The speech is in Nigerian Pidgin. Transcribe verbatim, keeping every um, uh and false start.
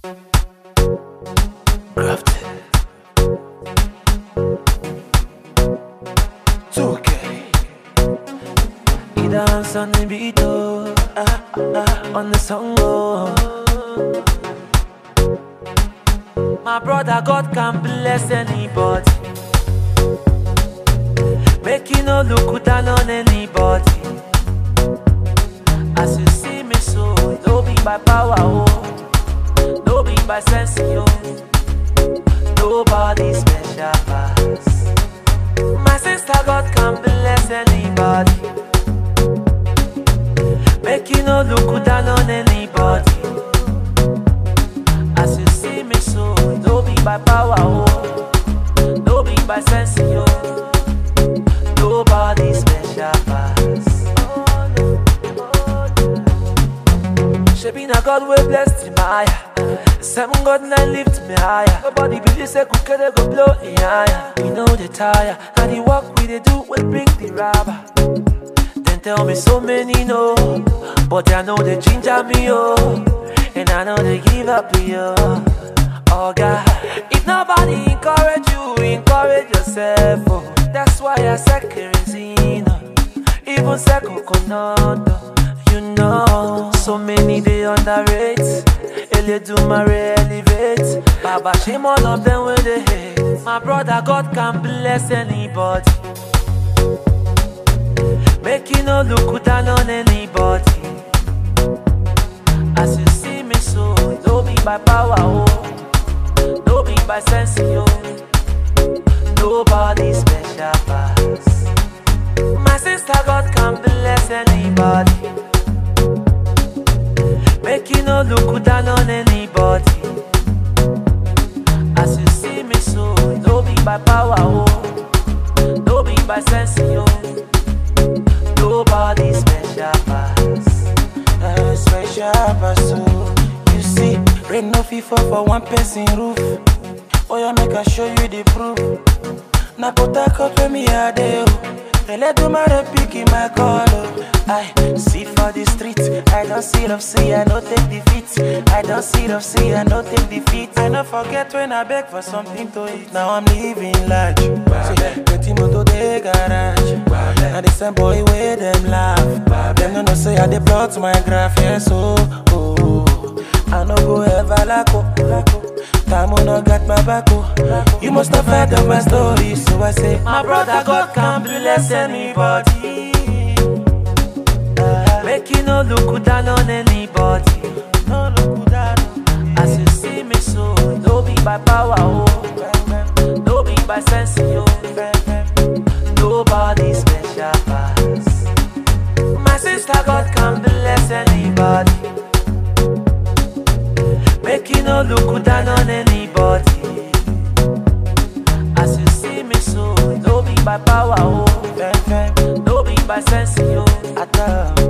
Crafted. two K. He dance on the beat, oh, ah, ah, on the song, oh. My brother, God can bless anybody. Make you no look down on anybody. As you see me so, no be by power, oh, no be by sense, oh. Nobody special pass. My sister, God can bless anybody. Make you no look down on anybody. As you see me so, no be by power, oh, no be by sense, oh. Nobody special pass. Shebi na God will bless the Maya. Seven God nine lift me higher. Nobody believe say kukere go blow in higher. We know the tire, and the work we they do will bring the rubber. Then tell me so many no, but I know they ginger me, oh, and I know they give up, yo. Oh God, if nobody encourage you, encourage yourself, oh. That's why I said kerosene, even say coconut, you know. So many they underrate, ele do my elevate. Baba shame all of them when they hate. My brother, God can bless anybody. Make you no look down on anybody. As you see me so, no be by power, oh, no be by sense, oh. Nobody special pass. My sister, God can bless anybody. Make you no look down on anybody. As you see me so, no be by power, oh, no be by sense, oh. Nobody special pass. Uh, special pass, oh. You see, rain no fit fall for one person roof. Oh yeah, make I show you the proof. Na pota kope mi ade, oh. Ele do my pick in my call, oh. I see for the street, I don't see of see, I don't take defeat. I don't see of see, I don't take defeat. I don't forget when I beg for something to eat. Now I'm living large. See, twenty moto de garage. And the same boy where them laugh. Them no no say I dey plot my graph, yes, oh, oh. I no go ever lacko. Time no got my back, oh. You must have heard of my story, so I say, my brother, God can bless anybody. Make you no look down on anybody. no look down. As you see me so, no be by power, oh, no be by sense, oh. Nobody special pass. My sister, God can bless anybody. Make you no look down on anybody. As you see me so, no be by power, oh, no be by sense, oh.